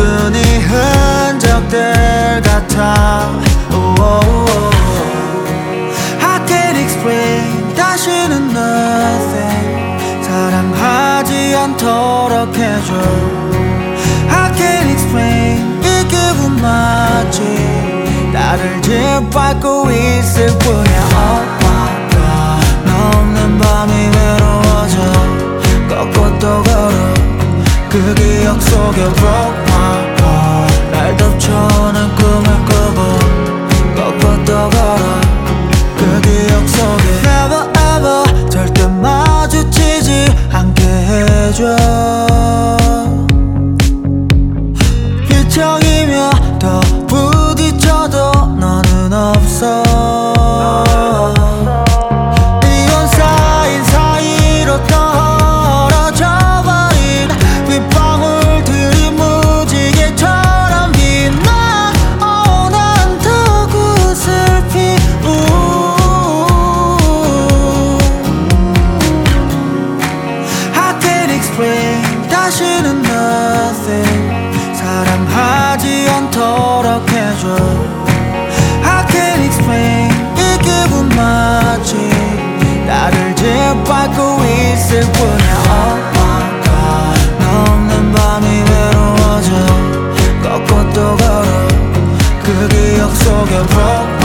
충분히 흔적들 같아. I can't explain, 다시는 nothing 사랑하지 않도록 해줘. I can't explain, 이 기분 맞지? 나를 짓밟고 있을 뿐이야. Oh my God, 너 없는 밤이 외로워져. 걷고 또 걸어 그 기억 속에 broke my heart. 날 덮쳐오는 꿈을 꾸고 걷고 또 걸어 그 기억 속에 Never ever 절대 마주치지 않게 해줘. 비청이며 더 부딪혀도 너는 없어. 이온 쌓인 사이로 떨어져 버린 빗방울들이 무지개처럼 빛나. 난 더 구슬피. I can't explain, 다시는 nothing 사랑하지 않도록 해줘. I can't explain, 이 기분 맞지? 나를 짓밟고 있을 뿐이야. Oh my God, 너 없는 밤이 외로워져. 걷고 또 걸어 그 기억 속에 broke